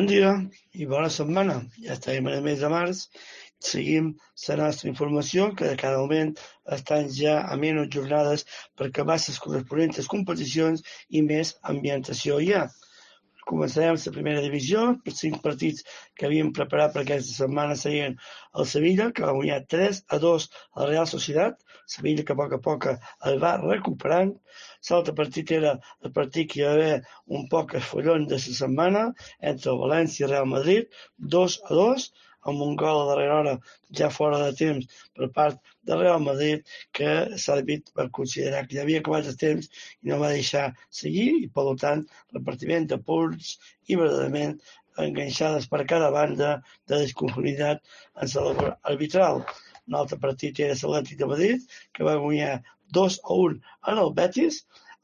Bon dia i bona setmana. Ja estem en el mes de març. Seguim la nostra informació, que de cada moment estan ja a menys jornades per acabar les corresponents competicions i més ambientació hi ha. Començarem la primera divisió. Els 5 partits que havíem preparat per aquesta setmana serien el Sevilla, que va guanyar 3-2 a la Real Sociedad. Sevilla que a poc el va recuperant. L'altre partit era el partit que hi va haver un poc esfollon de la setmana entre el València i el Real Madrid, 2-2, amb un gol a darrera hora ja fora de temps per part del Real Madrid, que l'àrbit va considerar que ja havia acabat el temps i no va deixar seguir, i per tant repartiment de punts i verdaderament enganxades per cada banda de desconformitat en la labor arbitral. Un altre partit era l'Atlètic de Madrid, que va guanyar 2-1 en el Betis.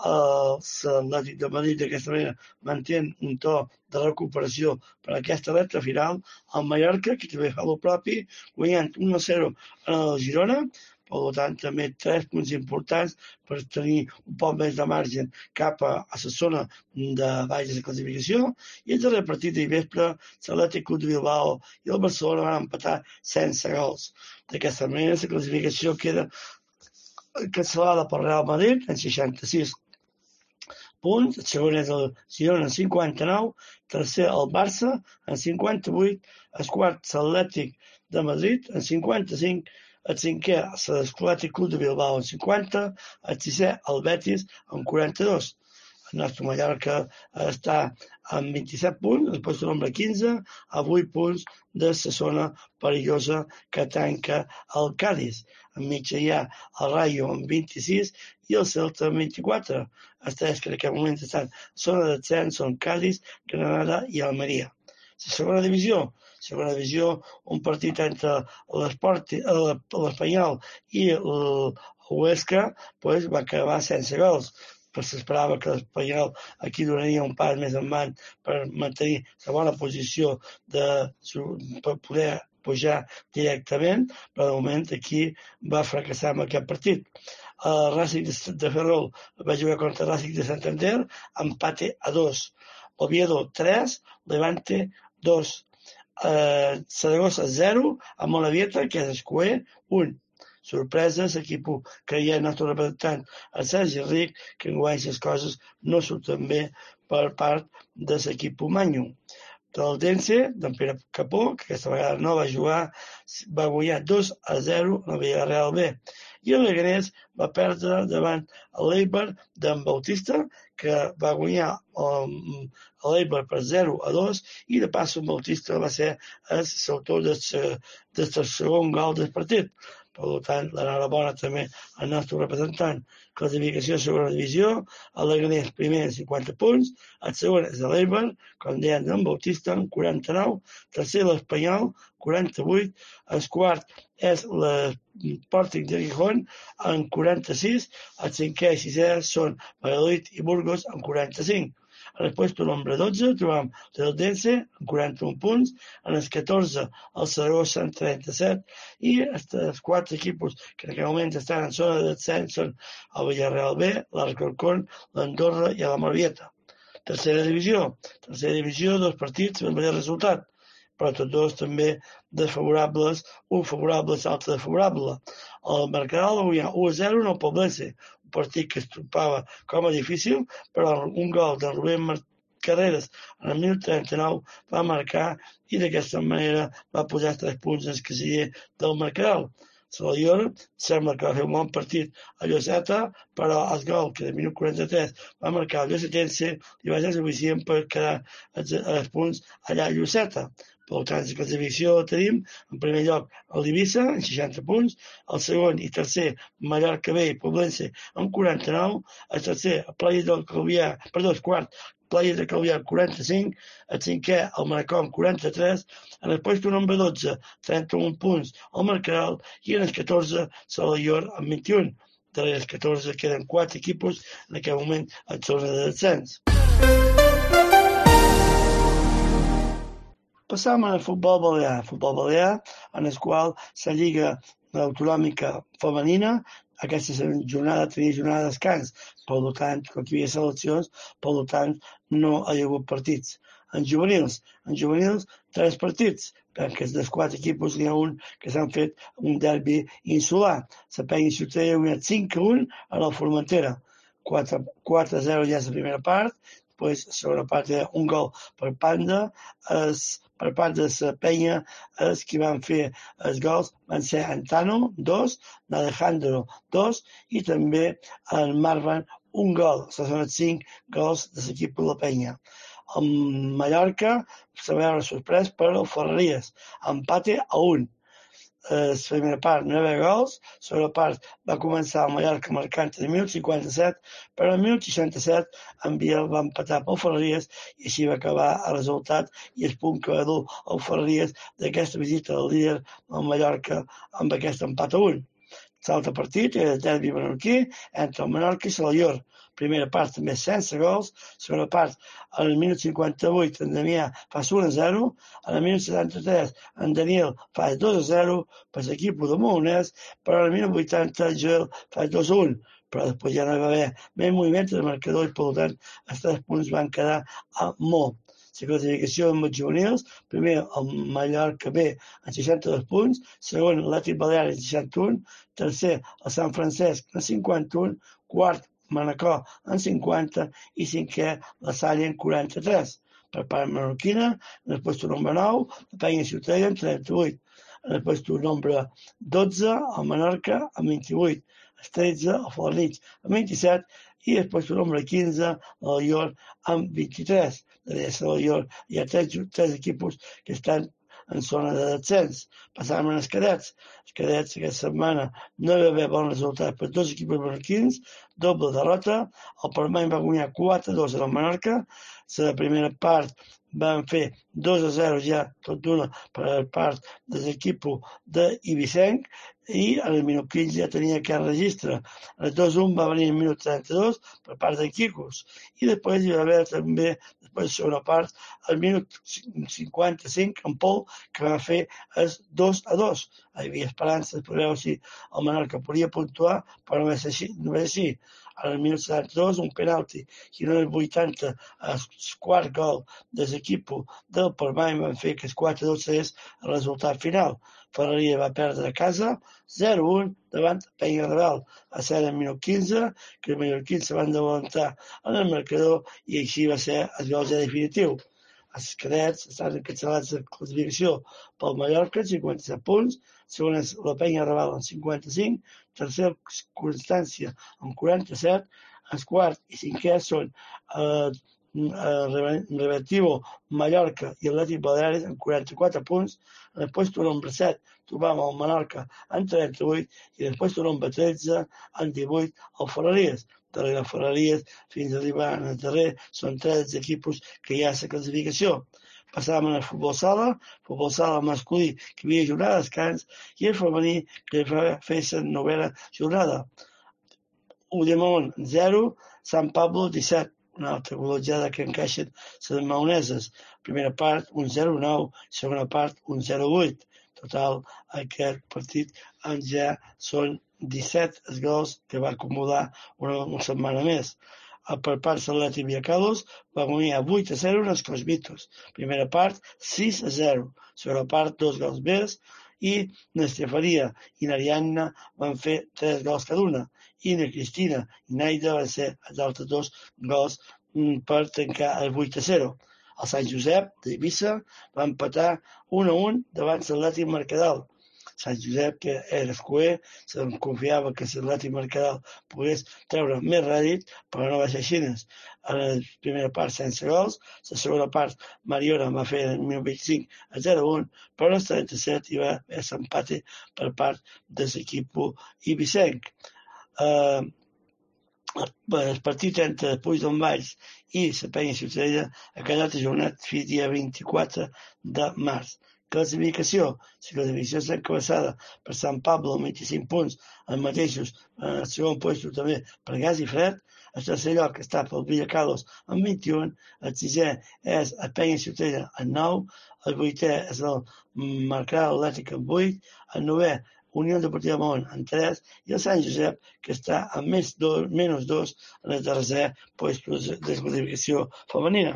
L'Atlètic de Madrid d'aquesta manera manté un to de recuperació per a aquesta recta final. El Mallorca, que també fa el propi, guanyant 1-0 en el Girona. Per tant, també 3 punts importants per tenir un poc més de marge cap a la zona de baix de la classificació. I el darrer partit de vespre, l'Atlètic Club de Bilbao i el Barcelona van empatar sense gols. D'aquesta manera, la classificació queda cancel·lada pel Real Madrid en 66 punts. El segon és el Girona en 59, tercer el Barça en 58, el quart l'Atlètic de Madrid en 55, el cinquè l'Atlètic Club de Bilbao en 50, el sisè el Betis en 42. El nostre Mallorca està amb 27 punts, el lloc nombre 15, a 8 punts de la zona perillosa que tanca el Cádiz. Enmig hi ha el Rayo amb 26 i el Celta amb 24. Els 3 que en aquest moment estan a zona de descens són Cádiz, Granada i Almeria. La segona divisió, un partit entre l'Espanyol i l'Huesca, va acabar sense gols. S'esperava que l'Espanyol aquí donaria un pas més endavant per mantenir la bona posició per poder pujar directament, però de moment aquí va fracassar amb aquest partit. El Racing de Ferrol va jugar contra el Racing de Santander, empate a 2. Oviedo 3, Levante 2. Saragossa 0, a Moravieta, que és Escuer, 1. Sorpresa, l'equip que hi ha el nostre representant, el Sergi Ric, que enguany les coses no surten bé per part de l'equip Manyo. L'Eldense, d'en Pere Capó, que aquesta vegada no va jugar, va guanyar 2-0 en el Villarreal B. I el Leganés va perdre davant l'Eibar d'en Bautista, que va guanyar l'Eibar per 0-2, i de pas en Bautista va ser l'autor del segon gol del partit. Per tant, l'enhorabona també al nostre representant. Classificació de segona divisió, el Leganés primer amb 50 punts, el segon és l'Eibar, com deien d'en Bautista, amb 49, tercer l'Espanyol, 48, el quart és l'Sporting de Gijón, amb 46, el cinquè i sisè són Valladolid i Burgos, amb 45. En el lloc nombre 12 trobam l'Eldense amb 41 punts, en el 14 el Saragossa amb 37 i els 4 equips que en aquest moment estan en zona de descens són el Villarreal B, l'Alcorcón, l'Andorra i la Moravieta. Tercera divisió, 2 partits amb el mateix resultat, però tots dos també desfavorables, un favorable i l'altre desfavorable. El Mercadal va guanyar 1-0 en el Poblense, un partit que es trobava com a difícil, però un gol de Rubén Carreras en el 1039 va marcar i d'aquesta manera va posar 3 punts en el casiller del Mercadal. Salvador sembla que va fer un bon partit a Lloseta, però el gol que de minut 43 va marcar el Llosetense li va ser suficient per quedar els punts allà a Lloseta. Per tant, la classificació tenim, en primer lloc, l'Eivissa, amb 60 punts, el segon i tercer, Mallorca B i Poblense, amb 49, el tercer, el quart, Playa de Calvià, 45, el cinquè, el Manacor, 43, en el lloc nombre 12, 31 punts, el Mercadal, i en el 14, Salvador, amb 21. De les 14 queden 4 equipos en aquest moment en zona de descens. Passam al futbol balear, en el qual la Lliga Autonòmica Femenina aquesta jornada tenia jornada de descans, per tant, com que hi havia seleccions, per tant, no hi ha hagut partits. En juvenils, 3 partits, perquè dels 4 equips n'hi ha un que s'han fet un derbi insular. La Penya Ciutadella ha guanyat 5-1 a la Formentera, 4-0 ja és la primera part, després la segona part era un gol per Panda, per part de la Penya els que van fer els gols van ser Antano, 2, Alejandro, 2, i també en Marvan, un gol. Són els 5 gols de l'equip de la Penya. En Mallorca se va veure sorprès per el Ferreries, empate a 1. La primera part no hi havia gols, la segona part va començar el Mallorca marcant el minut 57, però al minut 67 en Biel va empatar pel Ferreries i així va acabar el resultat i el punt que va dur el Ferreries d'aquesta visita al líder del Mallorca amb aquest empat a 1. L'altre partit era el derbi menorquí entre el Menorca i l'Alaior. Primera part també sense gols, segona part al minut 58 en Damià fa 1-0, al minut 73 en Daniel fa 2-0 per l'equip de Mounès, però al minut 80 en Joel fa 2-1, però després ja no hi va haver més moviment del marcador i per tant els 3 punts van quedar a Mo. La classificació amb els juvenils, primer el Mallorca B amb 62 punts, segon l'Atlètic Balear amb 61, tercer el Sant Francesc amb 51, quart Manacor amb 50 i cinquè la Salle amb 43. Per part menorquina, en el lloc número 9, la Penya Ciutadella amb 38, en el lloc número 12, el Menorca amb 28, el 13, el Fornits amb 27 i el lloc número 15, l'Alaior amb 23. De l'Alaior hi ha 3 equips que estan en zona de descens. Passàvem als cadets. Els cadets aquesta setmana no hi va haver bons resultats per 2 equips menorquins, doble derrota. El Permany va guanyar 4-2 a la Menorca. La primera part van fer 2-0 ja, tot d'una, per part de l'equip d'Ibicenc, i al minut 15 ja tenia aquest registre. El 2-1 va venir al minut 32 per part de Quicos. I després hi va haver també, després de la segona part, al minut 55, en Pol, que va fer el 2-2. Hi havia esperances per veure si el Menorca podia puntuar, però no va ser així. Al minut 72, un penalti, i en el 80, el quart gol de l'equip del Permany van fer que el 4-2 és el resultat final. Ferreria va perdre a casa 0-1 davant Penyarrebel a ser al minut 15, que els mallorquins se van adelantar en el marcador i així va ser el gol ja definitiu. Els cadets estan encapçalats de classificació pel Mallorca, 57 punts, segon és la Penyarrebel amb 55, tercer Constància amb 47, el quart i cinquè són Reventivo, Mallorca i Atlètic Baleares amb 44 punts, en el lloc número 7 trobam el Menorca amb 38 i en el lloc número 13 amb 18 el Ferreries. Darrere Ferreries fins a arribar en el darrer són 3 equips que hi ha a la classificació. Passàvem al futbol sala masculí que havia jornada de descans i el femení que va fer la novena jornada. Udemont 0, Sant Pablo 17, una altra golejada que encaixen les maoneses. Primera part, un 0-9, segona part, un 0-8. Total, aquest partit ja són 17 els gols que va acumular una setmana més. Per part de l'Atlètic Villacalos va guanyar 8-0 en els Cosmitos. Primera part, 6-0. Segona part, 2 gols més. I n'Estefaria i n'Ariadna van fer 3 gols cada una. I na Cristina i Naida van ser els altres 2 gols per tancar el 8-0. El Sant Josep d'Eivissa va empatar 1-1 davant l'Atlètic Mercadal. Sant Josep, que era escuer, se'n confiava que l'Atlètic Mercadal pogués treure més rèdit, però no va ser així. En la primera part sense gols, la segona part Mariona va fer el 1025 0-1, però el 37 hi va haver l'empate per part de l'equip eivissenc. El partit entre Puigdemvalls i la Penya Ciutadella ha quedat ajornat fins al dia 24 de març. Classificació. La classificació està encabeçada per Sant Pablo amb 25 punts, els mateixos en el segon lloc també per Gas i Fred. El tercer lloc està pel Villacalos amb 21, el sisè és el Penya Ciutadella amb 9, el vuitè és el Mercadal Atlètic amb 8, el novè Unió Deportiva Maón amb 3 i el Sant Josep, que està a -2 en el tercer puesto de classificació femenina.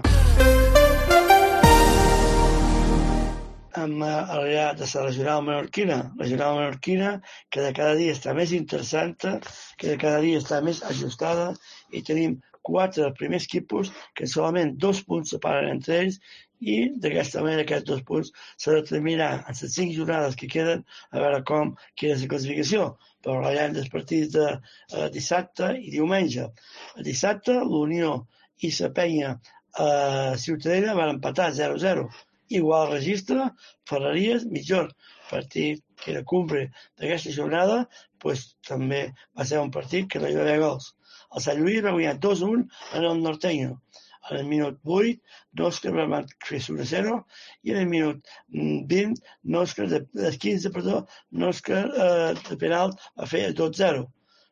Hem arribat a la regional menorquina, que de cada dia està més interessant, que de cada dia està més ajustada, i tenim 4 primers equips que solament 2 punts separen entre ells, i d'aquesta manera aquests 2 punts s'ha de determinar en les 5 jornades que queden a veure com queda la classificació. Però hi ha els partits de dissabte i diumenge. El dissabte l'Unió i la Penya Ciutadella van empatar 0-0. Igual registre, Ferreries, Mitjor, partit que era cumbre d'aquesta jornada, també va ser un partit que no hi va haver gols. El Sant Lluís va guanyar 2-1 en el Norteño. En el minut 8, Nóscar va fer 1-0, i en el minut 20, el 15, Nóscar de penal va fer el 2-0.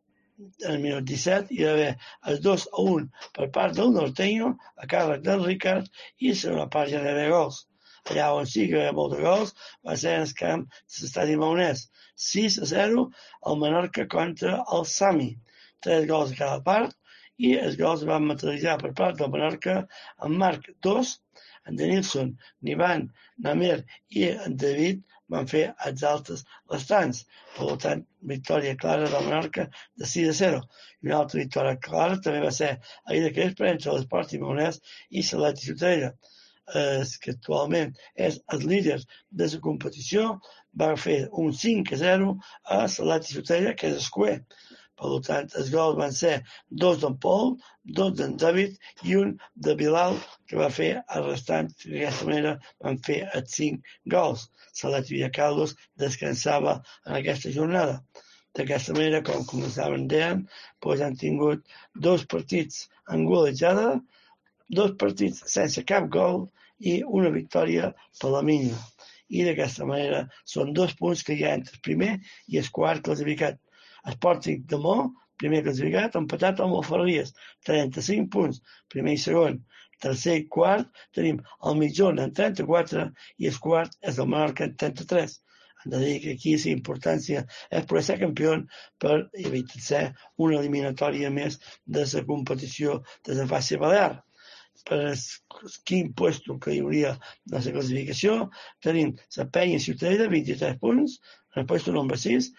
En el minut 17 hi va haver el 2-1 per part del Norteño, a càrrec del Ricard, i la segona part ja no hi va haver gols. Allà on sí que hi havia molts de gols va ser en el camp de l'estadi maonès. 6-0 el Menorca contra el Sami. 3 gols a cada part, i els gols van materialitzar per part del Menorca en Marc 2, en Denilson, Nivan, Namer i en David van fer els altres restants. Per tant, victòria clara del Menorca de 6-0. I una altra victòria clara també va ser ahir de Crespre entre l'Esport Maonès i l'Atlètic Ciutadella, que actualment és el líder de la competició. Va fer un 5-0 a l'Atlètic Ciutadella, que és escuer. Per tant, els gols van ser 2 d'en Pol, 2 d'en David i un de Bilal, que va fer el restant. D'aquesta manera van fer els 5 gols. L'Atlètic Villacarlos descansava en aquesta jornada. D'aquesta manera, com començaven dient, han tingut 2 partits en golejada, 2 partits sense cap gol i una victòria per la mínima. I d'aquesta manera són 2 punts que hi ha entre el primer i el quart classificat. Sporting de Mo, primer classificat, empatat amb el Ferreries, 35 punts, primer i segon. Tercer i quart tenim el Mitjón en 34 i el quart és el Menorca en 33. Hem de dir que aquí la importància és poder ser campió per evitar ser una eliminatòria més de la competició de la fase balear. Per quin puesto que hi hauria de la classificació tenim la Penya Ciutadella, 23 punts, en el puesto número 6,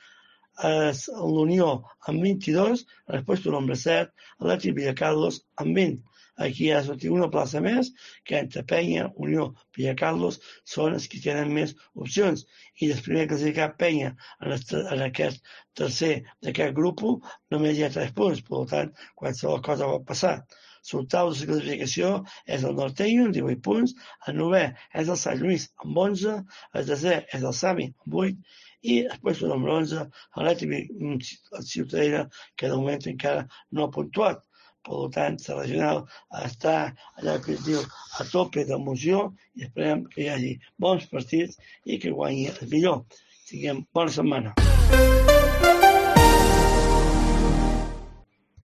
l'Unió amb 22, en el puesto número 7, l'Atlètic Villacarlos amb 20. Aquí ha sortit una plaça més, que entre Penya, Unió, Villacarlos són els que tenen més opcions. I el primer classificat Penya en aquest tercer d'aquest grup només hi ha 3 punts, per tant, qualsevol cosa pot passar. L'octau de la classificació és el Norteño amb 18 punts, el novè és el Sant Lluís amb 11, el desè és el Sami amb 8, i després el número 11, l'Atlètic Ciutadella, que de moment encara no ha puntuat. Per tant, la regional està allà que es diu a tope d'emoció, i esperem que hi hagi bons partits i que guanyi el millor. Tinguem bona setmana.